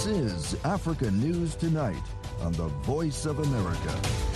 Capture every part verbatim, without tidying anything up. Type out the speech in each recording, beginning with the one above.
This is Africa News Tonight on the Voice of America.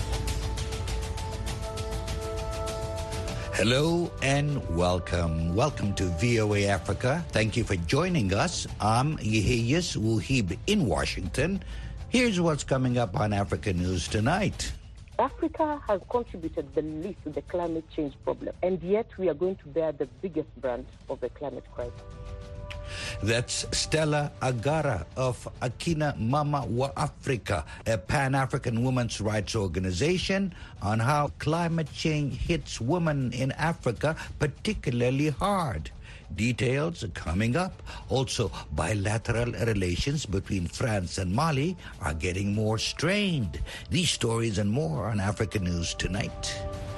Hello and welcome. Welcome to V O A Africa. Thank you for joining us. I'm Yehiyas Wuhib in Washington. Here's what's coming up on Africa News Tonight. Africa has contributed the least to the climate change problem, and yet we are going to bear the biggest brunt of the climate crisis. That's Stella Agara of Akina Mama wa Africa, a Pan-African women's rights organization, on how climate change hits women in Africa particularly hard. Details coming up. Also, bilateral relations between France and Mali are getting more strained. These stories and more on Africa News Tonight.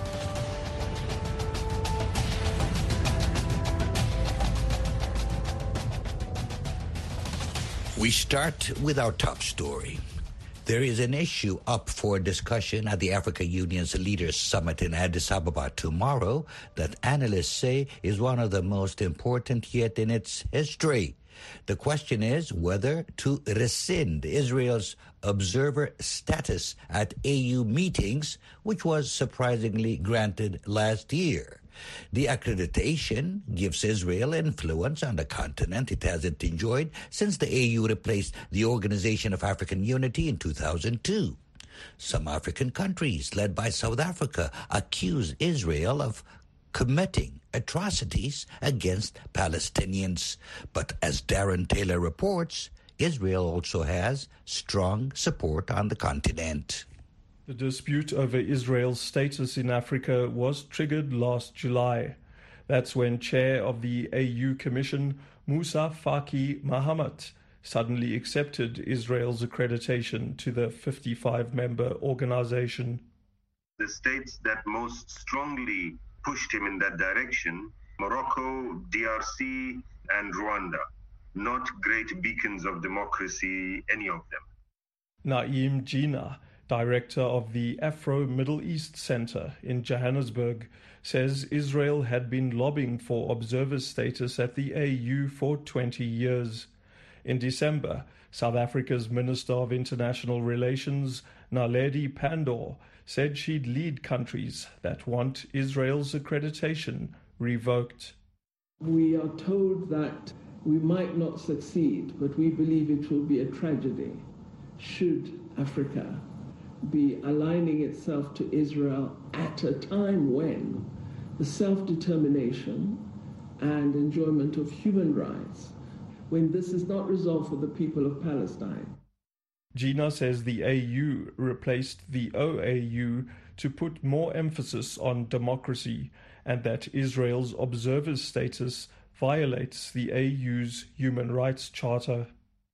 We start with our top story. There is an issue up for discussion at the Africa Union's Leaders Summit in Addis Ababa tomorrow that analysts say is one of the most important yet in its history. The question is whether to rescind Israel's observer status at A U meetings, which was surprisingly granted last year. The accreditation gives Israel influence on the continent it hasn't enjoyed since the A U replaced the Organization of African Unity in two thousand two. Some African countries, led by South Africa, accuse Israel of committing atrocities against Palestinians. But as Darren Taylor reports, Israel also has strong support on the continent. The dispute over Israel's status in Africa was triggered last July. That's when Chair of the A U Commission, Moussa Faki Mahamat, suddenly accepted Israel's accreditation to the fifty-five member organization. The states that most strongly pushed him in that direction, Morocco, D R C, and Rwanda. Not great beacons of democracy, any of them. Naim Jina, director of the Afro-Middle East Center in Johannesburg, says Israel had been lobbying for observer status at the A U for twenty years. In December, South Africa's Minister of International Relations, Naledi Pandor, said she'd lead countries that want Israel's accreditation revoked. We are told that we might not succeed, but we believe it will be a tragedy should Africa be aligning itself to Israel at a time when the self-determination and enjoyment of human rights, when this is not resolved for the people of Palestine. Gina says the A U replaced the O A U to put more emphasis on democracy and that Israel's observer status violates the A U's Human Rights Charter.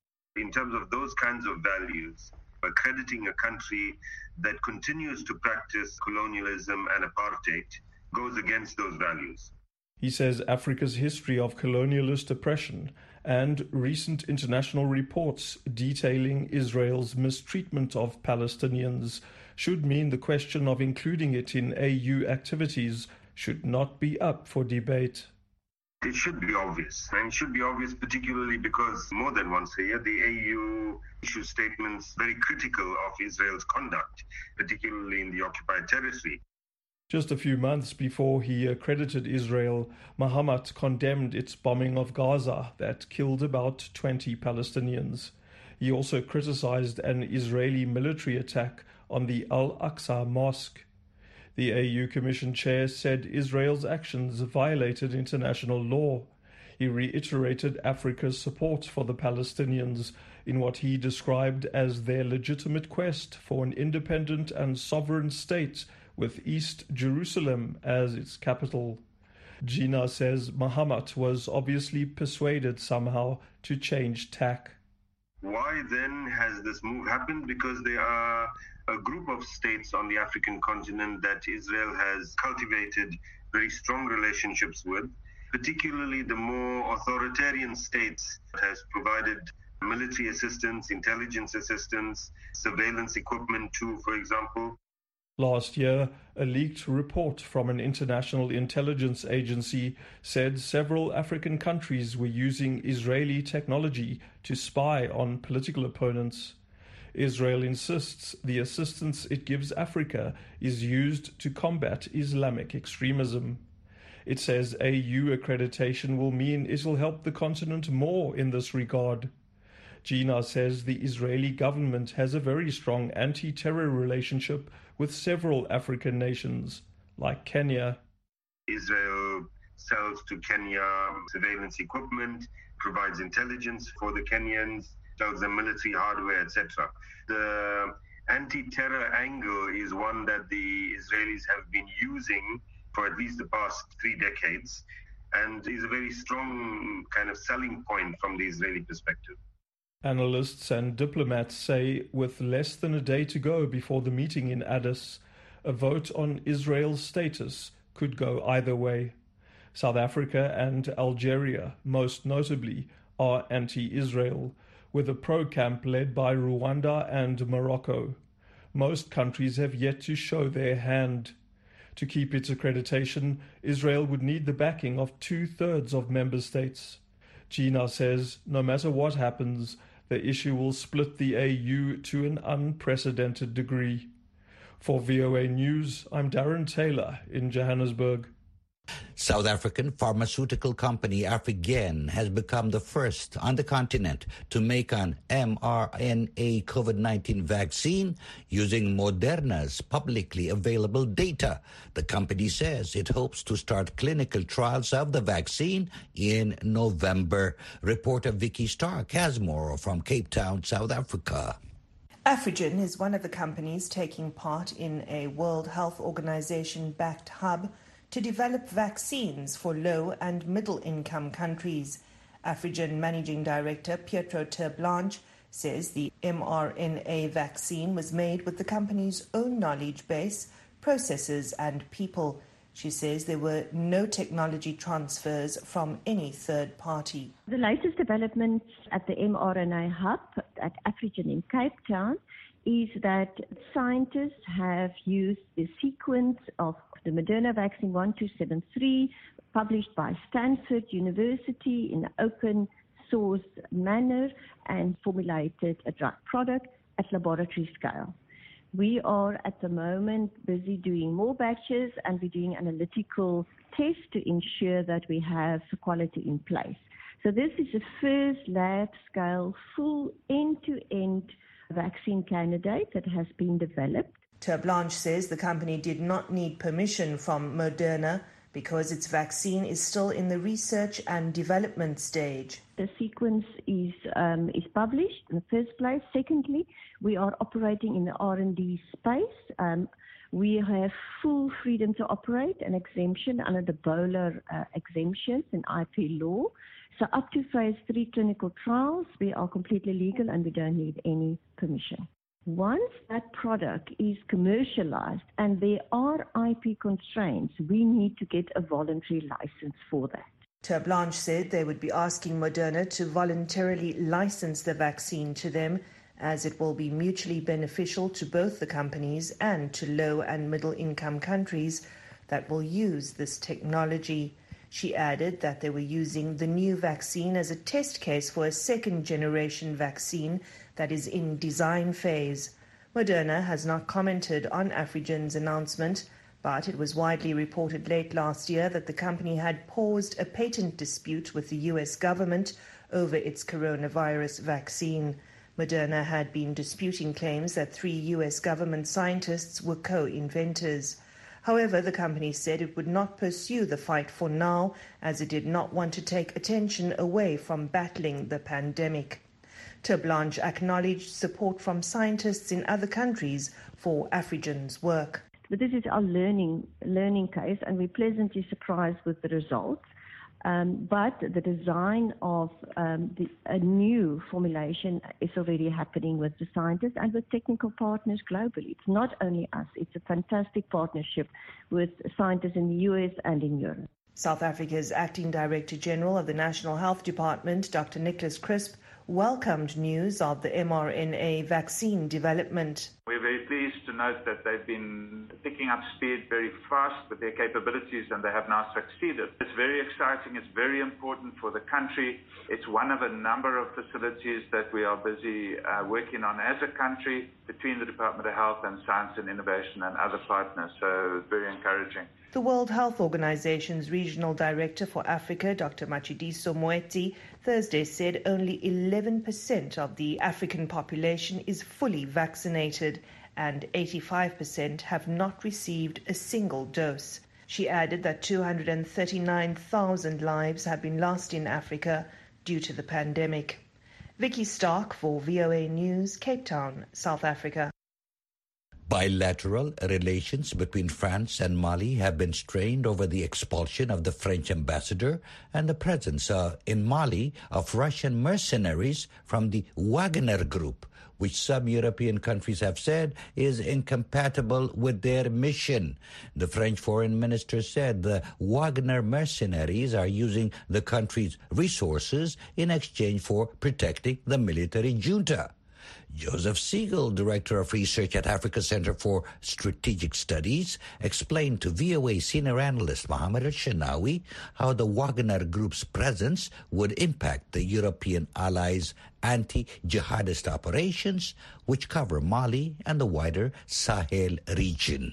In terms of those kinds of values, accrediting a country that continues to practice colonialism and apartheid goes against those values. He says Africa's history of colonialist oppression and recent international reports detailing Israel's mistreatment of Palestinians should mean the question of including it in A U activities should not be up for debate. It should be obvious, and it should be obvious particularly because more than once a year the A U issues statements very critical of Israel's conduct, particularly in the occupied territory. Just a few months before he accredited Israel, Mahamat condemned its bombing of Gaza that killed about twenty Palestinians. He also criticized an Israeli military attack on the Al-Aqsa Mosque. The A U Commission chair said Israel's actions violated international law. He reiterated Africa's support for the Palestinians in what he described as their legitimate quest for an independent and sovereign state with East Jerusalem as its capital. Gina says Mahamat was obviously persuaded somehow to change tack. Why then has this move happened? Because there are a group of states on the African continent that Israel has cultivated very strong relationships with, particularly the more authoritarian states that has provided military assistance, intelligence assistance, surveillance equipment too, for example. Last year, a leaked report from an international intelligence agency said several African countries were using Israeli technology to spy on political opponents. Israel insists the assistance it gives Africa is used to combat Islamic extremism. It says A U accreditation will mean it will help the continent more in this regard. Gina says the Israeli government has a very strong anti-terror relationship with several African nations, like Kenya. Israel sells to Kenya surveillance equipment, provides intelligence for the Kenyans, sells them military hardware, et cetera. The anti-terror angle is one that the Israelis have been using for at least the past three decades and is a very strong kind of selling point from the Israeli perspective. Analysts and diplomats say with less than a day to go before the meeting in Addis, a vote on Israel's status could go either way. South Africa and Algeria, most notably, are anti-Israel, with a pro-camp led by Rwanda and Morocco. Most countries have yet to show their hand. To keep its accreditation, Israel would need the backing of two-thirds of member states. Gina says no matter what happens, the issue will split the A U to an unprecedented degree. For V O A News, I'm Darren Taylor in Johannesburg. South African pharmaceutical company Afrigen has become the first on the continent to make an mRNA COVID nineteen vaccine using Moderna's publicly available data. The company says it hopes to start clinical trials of the vaccine in November. Reporter Vicky Stark has more from Cape Town, South Africa. Afrigen is one of the companies taking part in a World Health Organization-backed hub to develop vaccines for low and middle-income countries. Afrigen Managing Director Pietro Ter Blanche says the mRNA vaccine was made with the company's own knowledge base, processes and people. She says there were no technology transfers from any third party. The latest developments at the mRNA hub at Afrigen in Cape Town is that scientists have used the sequence of the Moderna vaccine one two seven three, published by Stanford University in an open source manner, and formulated a drug product at laboratory scale. We are at the moment busy doing more batches, and we're doing analytical tests to ensure that we have quality in place. So this is the first lab-scale, full end-to-end vaccine candidate that has been developed. Ter Blanche says the company did not need permission from Moderna because its vaccine is still in the research and development stage. The sequence is um, is published in the first place. Secondly, we are operating in the R and D space. Um, we have full freedom to operate, an exemption under the Bowler uh, exemptions in I P law. So up to phase three clinical trials, we are completely legal and we don't need any permission. Once that product is commercialized and there are I P constraints, we need to get a voluntary license for that. Ter Blanche said they would be asking Moderna to voluntarily license the vaccine to them, as it will be mutually beneficial to both the companies and to low and middle income countries that will use this technology. She added that they were using the new vaccine as a test case for a second generation vaccine that is in design phase. Moderna has not commented on Afrigen's announcement, but it was widely reported late last year that the company had paused a patent dispute with the U S government over its coronavirus vaccine. Moderna had been disputing claims that three U S government scientists were co-inventors. However, the company said it would not pursue the fight for now, as it did not want to take attention away from battling the pandemic. Ter Blanche acknowledged support from scientists in other countries for Afrigen's work. But this is our learning learning case, and we're pleasantly surprised with the results. Um, but the design of um, the, a new formulation is already happening with the scientists and with technical partners globally. It's not only us, it's a fantastic partnership with scientists in the U S and in Europe. South Africa's Acting Director General of the National Health Department, Doctor Nicholas Crisp, welcomed news of the mRNA vaccine development. We're very pleased to note that they've been picking up speed very fast with their capabilities, and they have now succeeded. It's very exciting. It's very important for the country. It's one of a number of facilities that we are busy uh, working on as a country between the Department of Health and Science and Innovation and other partners. So it's very encouraging. The World Health Organization's Regional Director for Africa, Doctor Matshidiso Moeti, Thursday said only eleven percent of the African population is fully vaccinated and eighty-five percent have not received a single dose. She added that two hundred thirty-nine thousand lives have been lost in Africa due to the pandemic. Vicky Stark for V O A News, Cape Town, South Africa. Bilateral relations between France and Mali have been strained over the expulsion of the French ambassador and the presence uh, in Mali of Russian mercenaries from the Wagner Group, which some European countries have said is incompatible with their mission. The French foreign minister said the Wagner mercenaries are using the country's resources in exchange for protecting the military junta. Joseph Siegel, Director of Research at Africa Center for Strategic Studies, explained to V O A senior analyst Mohammed Al-Shanawi how the Wagner Group's presence would impact the European allies' anti-jihadist operations, which cover Mali and the wider Sahel region.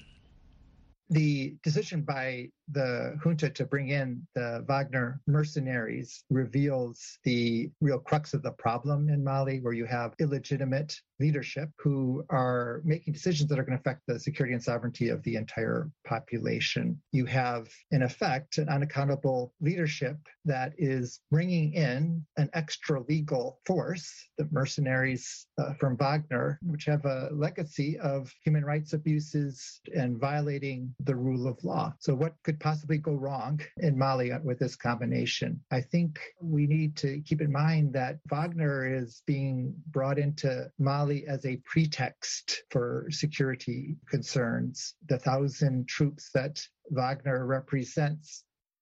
The decision by the junta to bring in the Wagner mercenaries reveals the real crux of the problem in Mali, where you have illegitimate leadership who are making decisions that are going to affect the security and sovereignty of the entire population. You have, in effect, an unaccountable leadership that is bringing in an extra legal force, the mercenaries uh, from Wagner, which have a legacy of human rights abuses and violating the rule of law. So what could possibly go wrong in Mali with this combination? I think we need to keep in mind that Wagner is being brought into Mali as a pretext for security concerns. The thousand troops that Wagner represents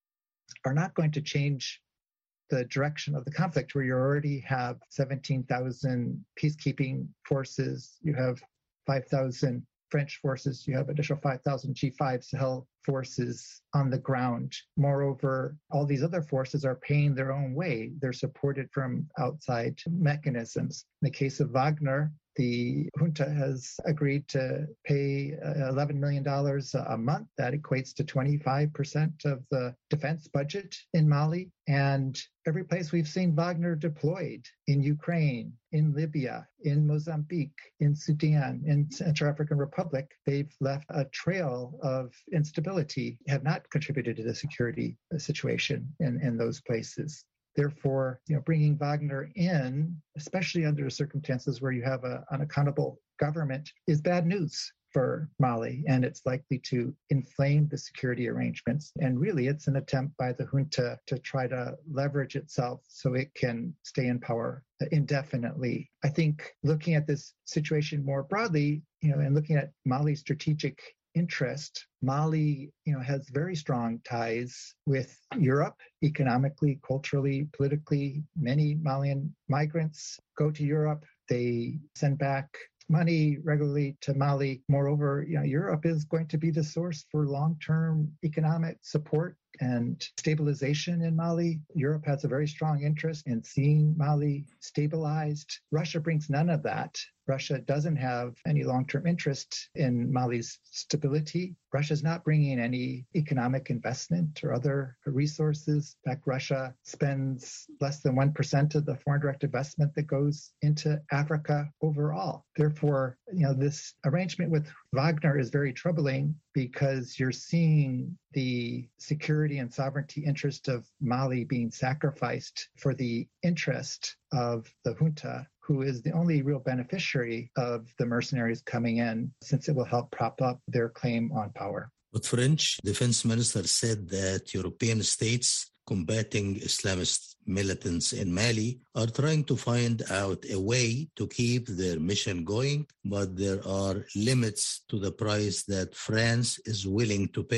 are not going to change the direction of the conflict, where you already have seventeen thousand peacekeeping forces, you have five thousand French forces, you have additional five thousand G five Sahel forces on the ground. Moreover, all these other forces are paying their own way. They're supported from outside mechanisms. In the case of Wagner, the junta has agreed to pay eleven million dollars a month. That equates to twenty-five percent of the defense budget in Mali. And every place we've seen Wagner deployed, in Ukraine, in Libya, in Mozambique, in Sudan, in Central African Republic, they've left a trail of instability, have not contributed to the security situation in, in those places. Therefore, you know, bringing Wagner in, especially under circumstances where you have an unaccountable government, is bad news for Mali, and it's likely to inflame the security arrangements. And really, it's an attempt by the junta to try to leverage itself so it can stay in power indefinitely. I think looking at this situation more broadly, you know, and looking at Mali's strategic interest, Mali, you know, has very strong ties with Europe, economically, culturally, politically. Many Malian migrants go to Europe. They send back money regularly to Mali. Moreover, you know, Europe is going to be the source for long-term economic support and stabilization in Mali. Europe has a very strong interest in seeing Mali stabilized. Russia brings none of that. Russia doesn't have any long-term interest in Mali's stability. Russia's not bringing any economic investment or other resources. In fact, Russia spends less than one percent of the foreign direct investment that goes into Africa overall. Therefore, you know, this arrangement with Wagner is very troubling because you're seeing the security and sovereignty interest of Mali being sacrificed for the interest of the junta, who is the only real beneficiary of the mercenaries coming in, since it will help prop up their claim on power. But French defense minister said that European states combating Islamist militants in Mali are trying to find out a way to keep their mission going, but there are limits to the price that France is willing to pay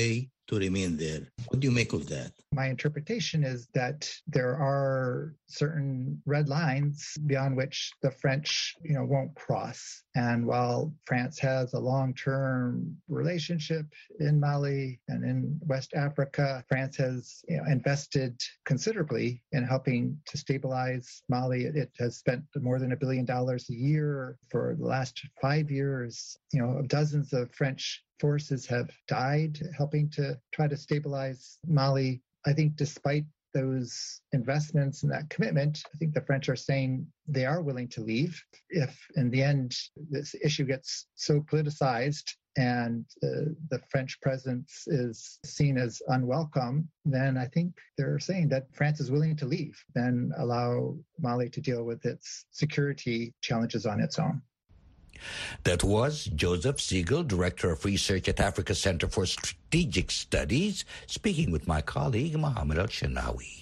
to remain there. What do you make of that? My interpretation is that there are certain red lines beyond which the French, you know, won't cross. And while France has a long-term relationship in Mali and in West Africa, France has, you know, invested considerably in helping to stabilize Mali. It has spent more than a billion dollars a year for the last five years. You know, dozens of French forces have died helping to try to stabilize Mali. I think despite those investments and that commitment, I think the French are saying they are willing to leave. If in the end this issue gets so politicized and uh, the French presence is seen as unwelcome, then I think they're saying that France is willing to leave and allow Mali to deal with its security challenges on its own. That was Joseph Siegel, Director of Research at Africa Center for Strategic Studies, speaking with my colleague, Mohammed Al-Shanawi.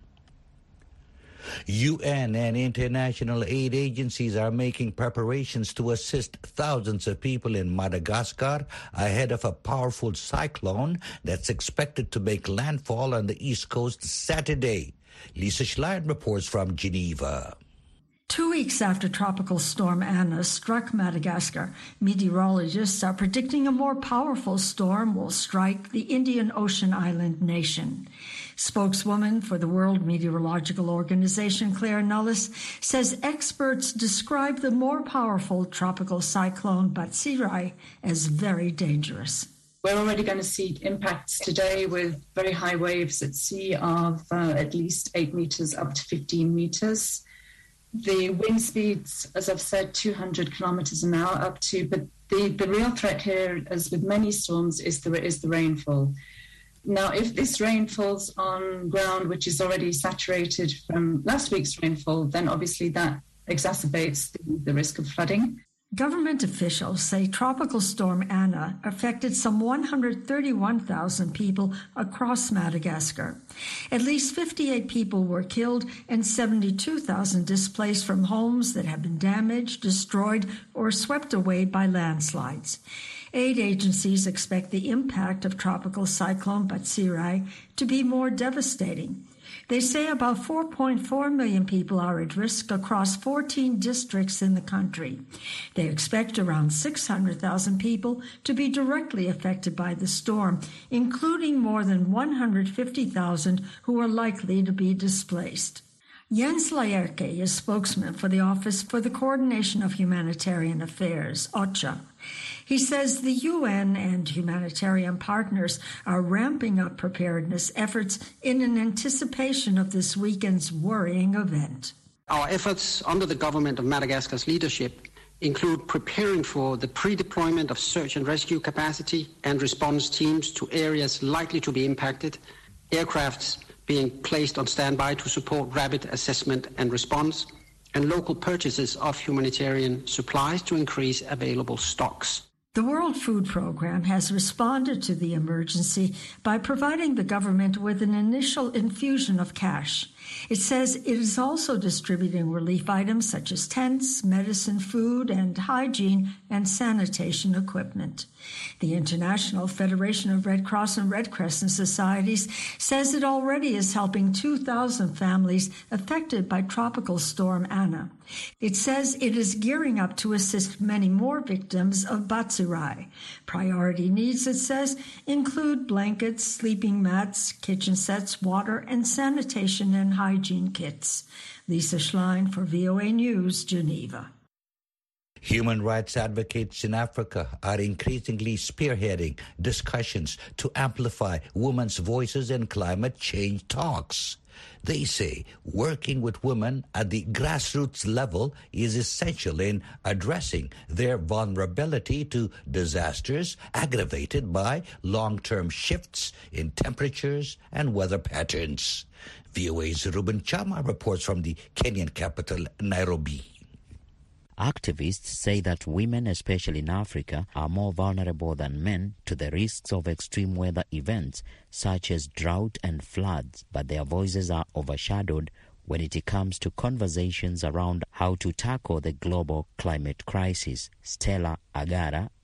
U N and international aid agencies are making preparations to assist thousands of people in Madagascar ahead of a powerful cyclone that's expected to make landfall on the East Coast Saturday. Lisa Schlein reports from Geneva. Two weeks after Tropical Storm Anna struck Madagascar, meteorologists are predicting a more powerful storm will strike the Indian Ocean island nation. Spokeswoman for the World Meteorological Organization, Claire Nullis, says experts describe the more powerful tropical cyclone Batsirai as very dangerous. We're already going to see impacts today with very high waves at sea of uh, at least eight meters up to fifteen meters. The wind speeds, as I've said, two hundred kilometers an hour up to, but the, the real threat here, as with many storms, is the, is the rainfall. Now, if this rain falls on ground which is already saturated from last week's rainfall, then obviously that exacerbates the, the risk of flooding. Government officials say Tropical Storm Anna affected some one hundred thirty-one thousand people across Madagascar. At least fifty-eight people were killed and seventy-two thousand displaced from homes that have been damaged, destroyed, or swept away by landslides. Aid agencies expect the impact of Tropical Cyclone Batsirai to be more devastating. They say about four point four million people are at risk across fourteen districts in the country. They expect around six hundred thousand people to be directly affected by the storm, including more than one hundred fifty thousand who are likely to be displaced. Jens Laerke is spokesman for the Office for the Coordination of Humanitarian Affairs, OCHA. He says the U N and humanitarian partners are ramping up preparedness efforts in an anticipation of this weekend's worrying event. Our efforts under the government of Madagascar's leadership include preparing for the pre-deployment of search and rescue capacity and response teams to areas likely to be impacted, aircrafts being placed on standby to support rapid assessment and response, and local purchases of humanitarian supplies to increase available stocks. The World Food Programme has responded to the emergency by providing the government with an initial infusion of cash. It says it is also distributing relief items such as tents, medicine, food, and hygiene and sanitation equipment. The International Federation of Red Cross and Red Crescent Societies says it already is helping two thousand families affected by Tropical Storm Anna. It says it is gearing up to assist many more victims of Batsirai. Priority needs, it says, include blankets, sleeping mats, kitchen sets, water, and sanitation and hygiene kits. Lisa Schlein for V O A News, Geneva. Human rights advocates in Africa are increasingly spearheading discussions to amplify women's voices in climate change talks. They say working with women at the grassroots level is essential in addressing their vulnerability to disasters aggravated by long-term shifts in temperatures and weather patterns. V O A's Ruben Chama reports from the Kenyan capital, Nairobi. Activists say that women, especially in Africa, are more vulnerable than men to the risks of extreme weather events such as drought and floods, but their voices are overshadowed when it comes to conversations around how to tackle the global climate crisis. Stella Agara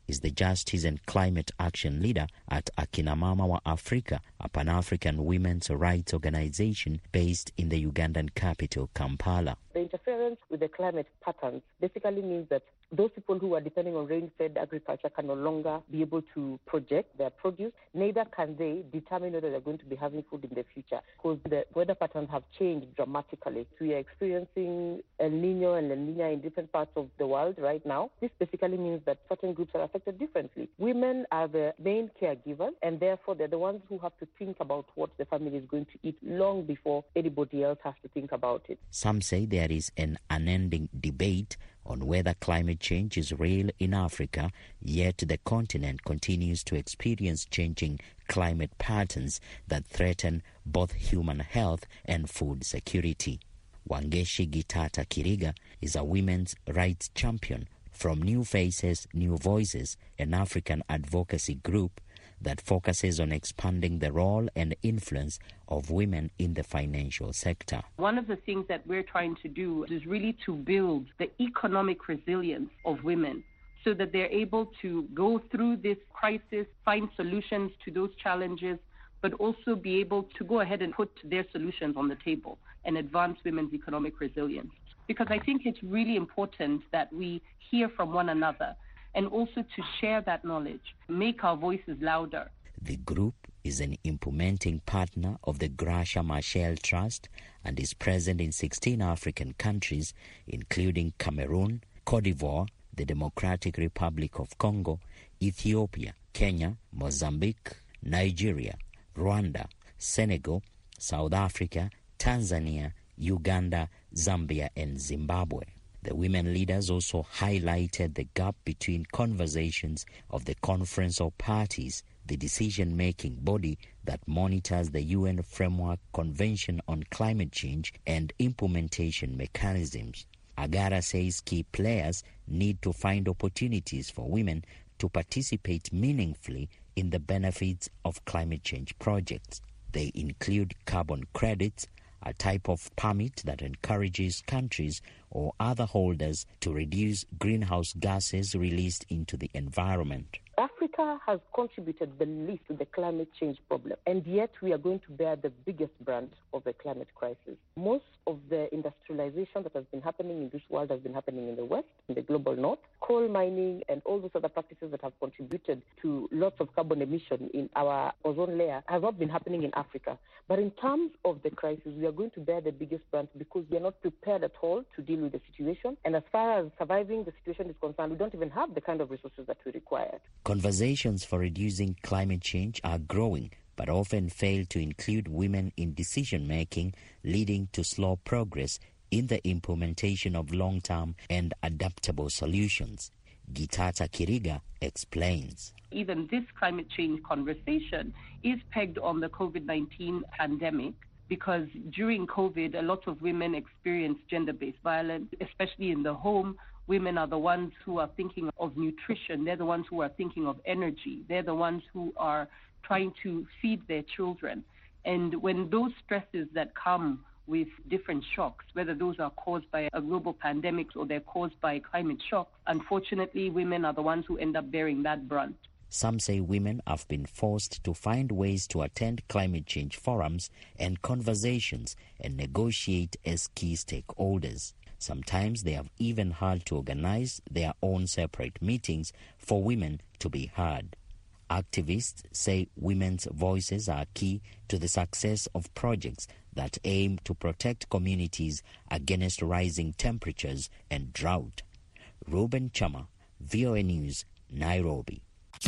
is the Justice and Climate Action Leader at Akina Mama wa Afrika, a Pan-African women's rights organization based in the Ugandan capital, Kampala. The interference with the climate patterns basically means that those people who are depending on rain-fed agriculture can no longer be able to project their produce, neither can they determine whether they're going to be having food in the future, because the weather patterns have changed dramatically. We are experiencing El Nino and La Nina in different parts of the world right now. This basically means that certain groups are affected differently. Women are the main caregivers, and therefore they're the ones who have to think about what the family is going to eat long before anybody else has to think about it. Some say there is an unending debate on whether climate change is real in Africa, yet the continent continues to experience changing climate patterns that threaten both human health and food security. Wangeshi Gitata Kiriga is a women's rights champion from New Faces, New Voices, an African advocacy group that focuses on expanding the role and influence of women in the financial sector. One of the things that we're trying to do is really to build the economic resilience of women so that they're able to go through this crisis, find solutions to those challenges, but also be able to go ahead and put their solutions on the table and advance women's economic resilience. Because I think it's really important that we hear from one another and also to share that knowledge, make our voices louder. The group is an implementing partner of the Gracia Machel Trust and is present in sixteen African countries, including Cameroon, Cote d'Ivoire, the Democratic Republic of Congo, Ethiopia, Kenya, Mozambique, Nigeria, Rwanda, Senegal, South Africa, Tanzania, Uganda, Zambia, and Zimbabwe. The women leaders also highlighted the gap between conversations of the Conference of Parties, the decision-making body that monitors the U N Framework Convention on Climate Change, and implementation mechanisms. Agara says key players need to find opportunities for women to participate meaningfully in the benefits of climate change projects. They include carbon credits, a type of permit that encourages countries or other holders to reduce greenhouse gases released into the environment. Africa has contributed the least to the climate change problem, and yet we are going to bear the biggest brunt of the climate crisis. Most of the industrialization that has been happening in this world has been happening in the West, in the global North. Coal mining and all those other practices that have contributed to lots of carbon emission in our ozone layer has not been happening in Africa. But in terms of the crisis, we are going to bear the biggest brunt because we are not prepared at all to deal with the situation. And as far as surviving the situation is concerned, we don't even have the kind of resources that we require. Conversations for reducing climate change are growing, but often fail to include women in decision-making, leading to slow progress in the implementation of long-term and adaptable solutions. Gitata Kiriga explains. Even this climate change conversation is pegged on the COVID nineteen pandemic, because during COVID, a lot of women experienced gender-based violence, especially in the home. Women are the ones who are thinking of nutrition. They're the ones who are thinking of energy. They're the ones who are trying to feed their children. And when those stresses that come with different shocks, whether those are caused by a global pandemic or they're caused by climate shock, unfortunately, women are the ones who end up bearing that brunt. Some say women have been forced to find ways to attend climate change forums and conversations and negotiate as key stakeholders. Sometimes they have even had to organize their own separate meetings for women to be heard. Activists say women's voices are key to the success of projects that aim to protect communities against rising temperatures and drought. Ruben Chama, V O A News, Nairobi.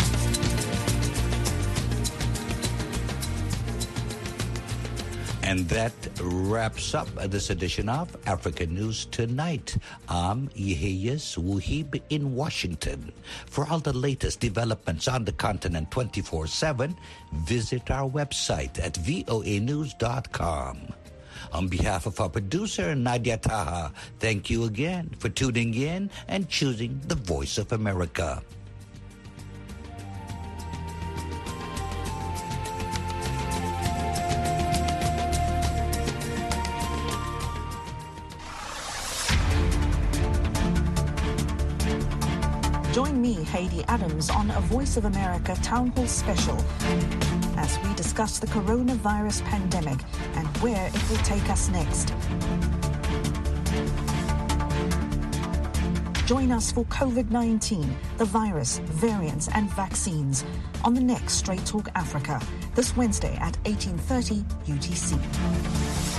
And that wraps up this edition of Africa News Tonight. I'm Yehiyas Wuhib in Washington. For all the latest developments on the continent twenty-four seven, visit our website at voa news dot com. On behalf of our producer, Nadia Taha, thank you again for tuning in and choosing the Voice of America. Join me, Hayley Adams, on a Voice of America Town Hall special as we discuss the coronavirus pandemic and where it will take us next. Join us for COVID nineteen, the virus, variants and vaccines on the next Straight Talk Africa this Wednesday at eighteen thirty U T C.